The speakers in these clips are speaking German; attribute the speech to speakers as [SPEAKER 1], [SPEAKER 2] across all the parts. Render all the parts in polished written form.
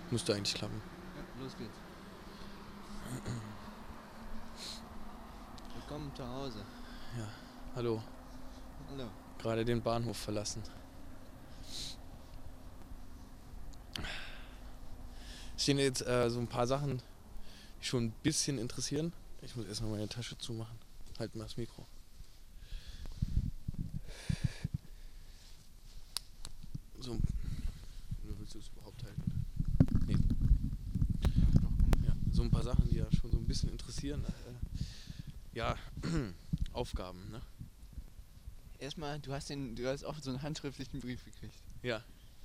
[SPEAKER 1] Müsste eigentlich klappen.
[SPEAKER 2] Ja, los geht's. Willkommen zu Hause.
[SPEAKER 1] Ja, hallo.
[SPEAKER 2] Hallo.
[SPEAKER 1] Gerade den Bahnhof verlassen. Es stehen jetzt so ein paar Sachen, die schon ein bisschen interessieren. Ich muss erstmal meine Tasche zumachen. Halt mal das Mikro. So. Willst du es überhaupt halten? Nee. Ja, so ein paar Sachen, die ja schon so ein bisschen interessieren. Ja, Aufgaben, ne?
[SPEAKER 2] Erstmal, du hast auch so einen handschriftlichen Brief gekriegt.
[SPEAKER 1] Ja.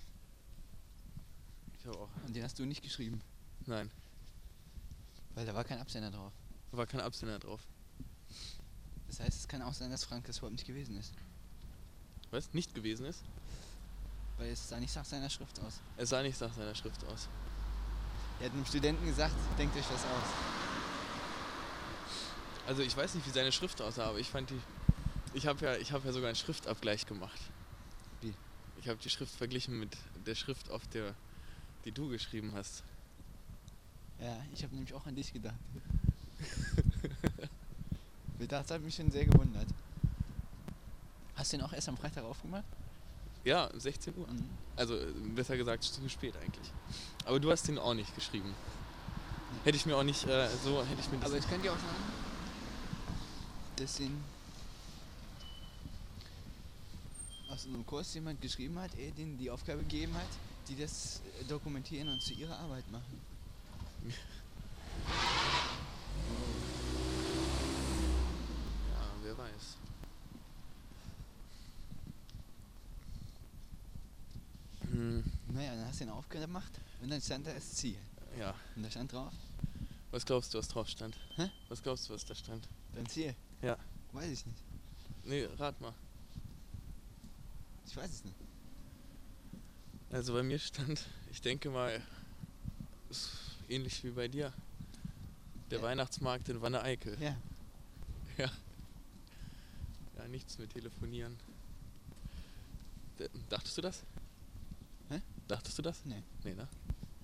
[SPEAKER 1] Ich habe auch.
[SPEAKER 2] Und den hast du nicht geschrieben,
[SPEAKER 1] Nein,
[SPEAKER 2] weil da war kein Absender drauf.
[SPEAKER 1] da war kein Absender drauf.
[SPEAKER 2] Das heißt, es kann auch sein, dass Frank das überhaupt nicht gewesen ist.
[SPEAKER 1] Was? Nicht gewesen ist?
[SPEAKER 2] Weil es sah nicht nach seiner Schrift aus.
[SPEAKER 1] Es sah nicht nach seiner Schrift aus.
[SPEAKER 2] Er hat einem Studenten gesagt, denkt euch das aus.
[SPEAKER 1] Also ich weiß nicht, wie seine Schrift aussah, aber ich fand die. Ich habe ja sogar einen Schriftabgleich gemacht.
[SPEAKER 2] Wie?
[SPEAKER 1] Ich habe die Schrift verglichen mit der Schrift, die du geschrieben hast.
[SPEAKER 2] Ja, ich habe nämlich auch an dich gedacht. Das hat mich schon sehr gewundert. Hast du den auch erst am Freitag aufgemacht?
[SPEAKER 1] Ja, 16 Uhr.
[SPEAKER 2] Mhm.
[SPEAKER 1] Also besser gesagt zu spät eigentlich. Aber du hast den auch nicht geschrieben. Hätte ich mir auch nicht hätte ich mir das.
[SPEAKER 2] Aber es könnte ja auch sein, dass den aus unserem Kurs jemand geschrieben hat, denen die Aufgabe gegeben hat, die das dokumentieren und zu ihrer Arbeit machen.
[SPEAKER 1] Ja, wer weiß.
[SPEAKER 2] Naja, dann hast du den aufgemacht und dann stand da das Ziel.
[SPEAKER 1] Ja.
[SPEAKER 2] Und da stand drauf,
[SPEAKER 1] Was glaubst du, was drauf stand?
[SPEAKER 2] Hä?
[SPEAKER 1] Was glaubst du, was da stand?
[SPEAKER 2] dein Ziel?
[SPEAKER 1] Ja.
[SPEAKER 2] Weiß ich nicht.
[SPEAKER 1] Nee, rat mal.
[SPEAKER 2] Ich weiß es nicht.
[SPEAKER 1] Also bei mir stand, ich denke mal, ist ähnlich wie bei dir. Der
[SPEAKER 2] Ja.
[SPEAKER 1] Weihnachtsmarkt in Wanne-Eickel.
[SPEAKER 2] Ja.
[SPEAKER 1] Ja. Ja, nichts mit telefonieren. Dachtest du das?
[SPEAKER 2] Hä?
[SPEAKER 1] Dachtest du das?
[SPEAKER 2] Nee.
[SPEAKER 1] Nee, ne?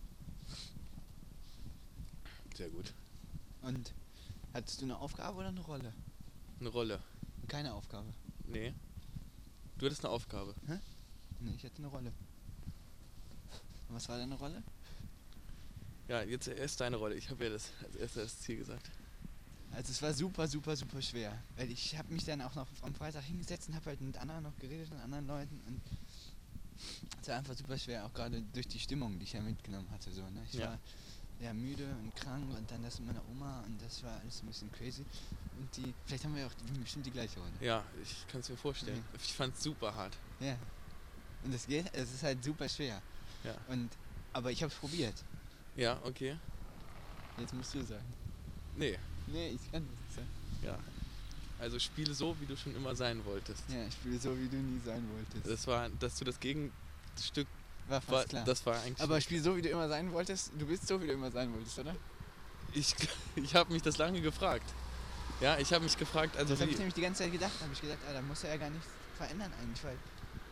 [SPEAKER 1] Sehr gut.
[SPEAKER 2] Und hattest du eine Aufgabe oder eine Rolle?
[SPEAKER 1] Eine Rolle.
[SPEAKER 2] Keine Aufgabe.
[SPEAKER 1] Nee. Du hattest eine Aufgabe.
[SPEAKER 2] Nee, ich hatte eine Rolle. Und was war deine Rolle?
[SPEAKER 1] Ja, jetzt erst deine Rolle. Ich habe ja als erstes das Ziel gesagt.
[SPEAKER 2] Also es war super, super, super schwer. Weil ich habe mich dann auch noch am Freitag hingesetzt und habe halt mit anderen noch geredet, mit anderen Leuten. Und es war einfach super schwer, auch gerade durch die Stimmung, die ich ja mitgenommen hatte. So, ne? Ich
[SPEAKER 1] Ja.
[SPEAKER 2] war ja müde und krank und dann das mit meiner Oma und das war alles ein bisschen crazy. Und vielleicht haben wir auch bestimmt die gleiche Rolle.
[SPEAKER 1] Ja, ich kann es mir vorstellen.
[SPEAKER 2] Mhm.
[SPEAKER 1] Ich fand es super hart.
[SPEAKER 2] Ja. Und es ist halt super schwer.
[SPEAKER 1] Ja.
[SPEAKER 2] Aber ich habe es probiert.
[SPEAKER 1] Ja, okay.
[SPEAKER 2] Jetzt musst du sagen.
[SPEAKER 1] Nee.
[SPEAKER 2] Nee, ich kann das nicht sagen.
[SPEAKER 1] Ja. Also spiele so, wie du schon immer sein wolltest.
[SPEAKER 2] Ja, ich spiele so, wie du nie sein wolltest.
[SPEAKER 1] Das war, dass du das Gegenstück
[SPEAKER 2] War fast
[SPEAKER 1] war,
[SPEAKER 2] klar.
[SPEAKER 1] das war eigentlich.
[SPEAKER 2] Aber spiel so, wie du immer sein wolltest. Du bist so, wie du immer sein wolltest, oder?
[SPEAKER 1] Ich habe mich das lange gefragt. Ja, ich habe mich gefragt, also
[SPEAKER 2] Das habe
[SPEAKER 1] wie,
[SPEAKER 2] ich nämlich die ganze Zeit gedacht. Da habe ich gedacht, da muss er ja gar nichts verändern eigentlich, weil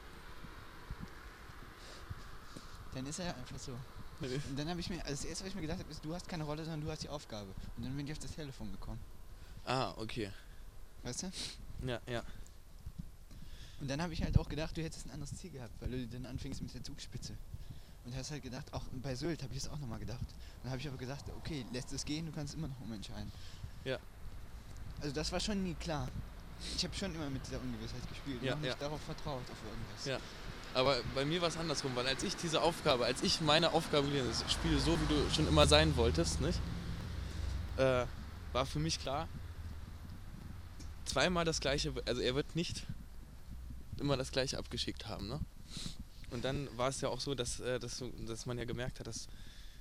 [SPEAKER 2] dann ist er ja einfach so. Und dann habe ich mir, also das erste, was ich mir gedacht habe, ist, du hast keine Rolle, sondern du hast die Aufgabe. Und dann bin ich auf das Telefon gekommen.
[SPEAKER 1] Ah, okay.
[SPEAKER 2] Weißt du?
[SPEAKER 1] Ja, ja.
[SPEAKER 2] Und dann habe ich halt auch gedacht, du hättest ein anderes Ziel gehabt, weil du dann anfingst mit der Zugspitze. Und hast halt gedacht, auch bei Sylt habe ich es auch nochmal gedacht. Dann habe ich aber gesagt, okay, lässt es gehen, du kannst immer noch umentscheiden.
[SPEAKER 1] Ja.
[SPEAKER 2] Also das war schon nie klar. Ich habe schon immer mit dieser Ungewissheit gespielt
[SPEAKER 1] Ja,
[SPEAKER 2] und auch nicht
[SPEAKER 1] ja.
[SPEAKER 2] darauf vertraut, auf irgendwas.
[SPEAKER 1] Ja. Aber bei mir war es andersrum, weil als ich meine Aufgabe gelesen habe, spiele so, wie du schon immer sein wolltest, nicht? War für mich klar, zweimal das gleiche, also er wird nicht immer das gleiche abgeschickt haben, ne? Und dann war es ja auch so, dass man ja gemerkt hat, dass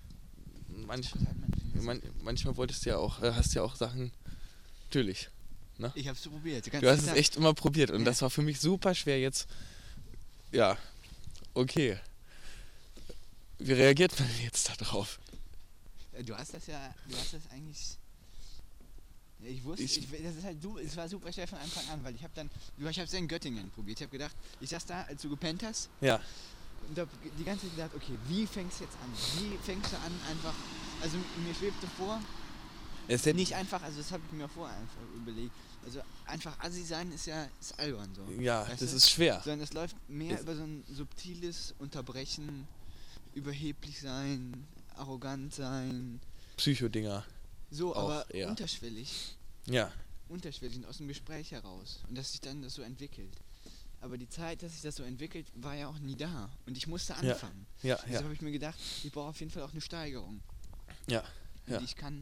[SPEAKER 1] manchmal wolltest du ja auch, hast ja auch Sachen, natürlich, ne?
[SPEAKER 2] Ich habe es probiert.
[SPEAKER 1] Du hast es echt immer probiert und das war für mich super schwer jetzt. Ja, okay. Wie reagiert man jetzt da drauf?
[SPEAKER 2] Du hast das eigentlich. Ich wusste, das ist halt es war super schwer von Anfang an, weil ich habe es ja in Göttingen probiert. Ich habe gedacht, ich saß da, als du gepennt hast,
[SPEAKER 1] Ja.
[SPEAKER 2] und hab die ganze Zeit gedacht, okay, wie fängst du jetzt an? Wie fängst du an einfach, also mir schwebte vor, nicht einfach, also das habe ich mir vorher einfach überlegt, also einfach Assi sein ist albern so.
[SPEAKER 1] Ja,
[SPEAKER 2] weißt
[SPEAKER 1] das
[SPEAKER 2] du?
[SPEAKER 1] ist schwer.
[SPEAKER 2] Sondern es läuft mehr über so ein subtiles Unterbrechen, überheblich sein, arrogant sein.
[SPEAKER 1] Psychodinger.
[SPEAKER 2] So,
[SPEAKER 1] Auch
[SPEAKER 2] aber
[SPEAKER 1] eher.
[SPEAKER 2] unterschwellig und aus dem Gespräch heraus. Und dass sich dann das so entwickelt. Aber die Zeit, dass sich das so entwickelt, war ja auch nie da. Und ich musste anfangen.
[SPEAKER 1] Ja.
[SPEAKER 2] Deshalb habe ich mir gedacht, ich brauche auf jeden Fall auch eine Steigerung.
[SPEAKER 1] Ja.
[SPEAKER 2] Und ich kann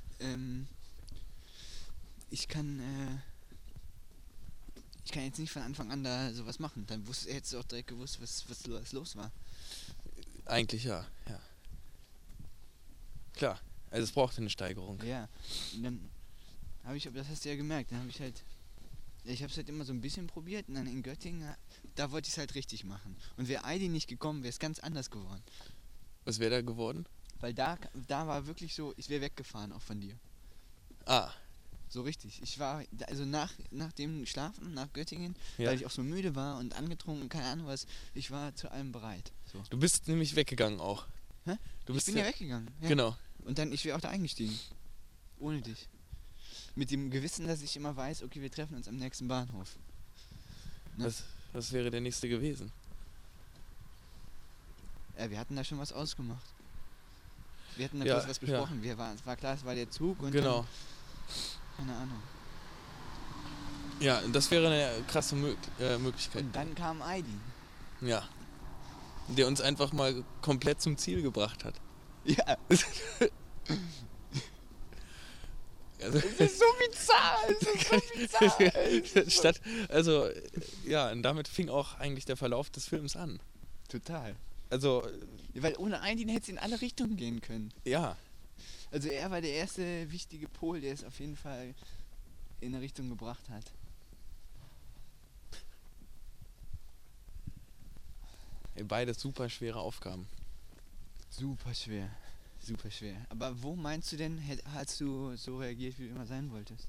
[SPEAKER 2] jetzt nicht von Anfang an da sowas machen. Dann hättest du auch direkt gewusst, was los war.
[SPEAKER 1] Eigentlich ja. Klar, also es braucht eine Steigerung.
[SPEAKER 2] Ja, und dann habe ich, aber das hast du ja gemerkt, dann habe ich halt, ich habe es halt immer so ein bisschen probiert und dann in Göttingen, da wollte ich es halt richtig machen. Und wäre Heidi nicht gekommen, wäre es ganz anders geworden.
[SPEAKER 1] Was wäre da geworden?
[SPEAKER 2] Weil da war wirklich so, ich wäre weggefahren auch von dir.
[SPEAKER 1] Ah.
[SPEAKER 2] So richtig. Ich war, also nach dem Schlafen, nach Göttingen,
[SPEAKER 1] Ja.
[SPEAKER 2] weil ich auch so müde war und angetrunken und keine Ahnung was, ich war zu allem bereit. So.
[SPEAKER 1] Du bist nämlich weggegangen auch.
[SPEAKER 2] Hä? Ich bin ja weggegangen. Ja.
[SPEAKER 1] Genau.
[SPEAKER 2] Und dann, ich wäre auch da eingestiegen. Ohne dich. Mit dem Gewissen, dass ich immer weiß, okay, wir treffen uns am nächsten Bahnhof. Ne?
[SPEAKER 1] Was wäre der nächste gewesen?
[SPEAKER 2] Ja, wir hatten da schon was ausgemacht. Wir hatten da
[SPEAKER 1] Ja,
[SPEAKER 2] bloß was besprochen. Es war klar, es war der Zug und
[SPEAKER 1] Genau.
[SPEAKER 2] dann, keine Ahnung.
[SPEAKER 1] Ja, das wäre eine krasse Möglichkeit.
[SPEAKER 2] Und dann kam Aidin.
[SPEAKER 1] Ja. Der uns einfach mal komplett zum Ziel gebracht hat.
[SPEAKER 2] Ja.
[SPEAKER 1] Also,
[SPEAKER 2] Es ist so bizarr,
[SPEAKER 1] und damit fing auch eigentlich der Verlauf des Films an.
[SPEAKER 2] Total.
[SPEAKER 1] Also,
[SPEAKER 2] Ja, weil ohne Aidin hätte es in alle Richtungen gehen können.
[SPEAKER 1] ja.
[SPEAKER 2] Also er war der erste wichtige Pol, der es auf jeden Fall in eine Richtung gebracht hat.
[SPEAKER 1] Beides super schwere Aufgaben.
[SPEAKER 2] Super schwer. Super schwer. Aber wo meinst du denn, hast du so reagiert, wie du immer sein wolltest?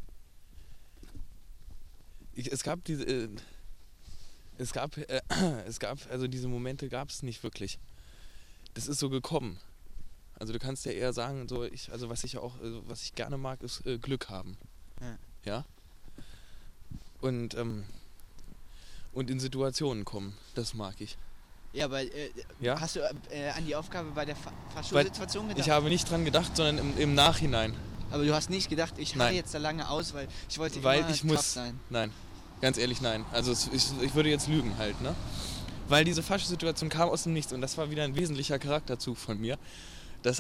[SPEAKER 1] Also diese Momente gab es nicht wirklich. Das ist so gekommen. Also du kannst ja eher sagen, was ich gerne mag, ist Glück haben. Ja? Und in Situationen kommen, das mag ich.
[SPEAKER 2] Ja, aber
[SPEAKER 1] Ja?
[SPEAKER 2] hast du an die Aufgabe bei der Fahrstuhlsituation gedacht?
[SPEAKER 1] Ich habe nicht dran gedacht, sondern im Nachhinein.
[SPEAKER 2] Aber du hast nicht gedacht, ich halte jetzt da lange aus, weil ich wollte immer tough sein.
[SPEAKER 1] Nein, ganz ehrlich nein. Also ich würde jetzt lügen halt, ne? Weil diese Fahrstuhlsituation kam aus dem Nichts und das war wieder ein wesentlicher Charakterzug von mir. Dass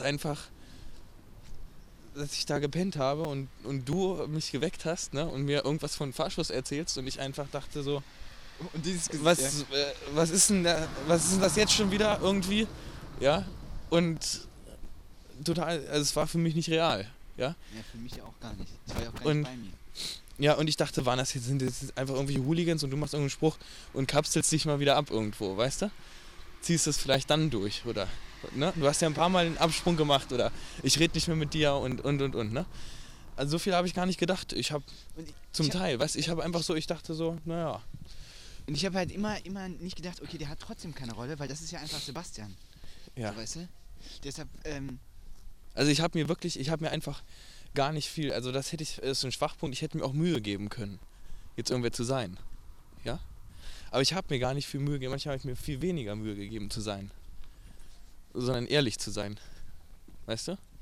[SPEAKER 1] ich da gepennt habe und du mich geweckt hast, ne? Und mir irgendwas von Fahrstuhl erzählst und ich einfach dachte so,
[SPEAKER 2] Und dieses
[SPEAKER 1] was ist denn das jetzt schon wieder irgendwie? Ja? Und total, also es war für mich nicht real, ja?
[SPEAKER 2] Ja, für mich auch gar nicht. Ich war ja auch gar nicht bei mir.
[SPEAKER 1] Ja, und ich dachte, sind das jetzt einfach irgendwelche Hooligans und du machst irgendeinen Spruch und kapselst dich mal wieder ab irgendwo, weißt du? Ziehst es vielleicht dann durch, oder? Ne? Du hast ja ein paar Mal einen Absprung gemacht oder ich rede nicht mehr mit dir und, ne? Also so viel habe ich gar nicht gedacht. Ich habe ich dachte so, naja.
[SPEAKER 2] Und ich habe halt immer nicht gedacht, okay, der hat trotzdem keine Rolle, weil das ist ja einfach Sebastian.
[SPEAKER 1] Ja.
[SPEAKER 2] So, weißt du? Deshalb,
[SPEAKER 1] Also ich habe mir einfach gar nicht viel, also das ist ein Schwachpunkt, ich hätte mir auch Mühe geben können, jetzt irgendwer zu sein. Ja? Aber ich habe mir gar nicht viel Mühe gegeben, manchmal habe ich mir viel weniger Mühe gegeben zu sein. Sondern ehrlich zu sein. Weißt du?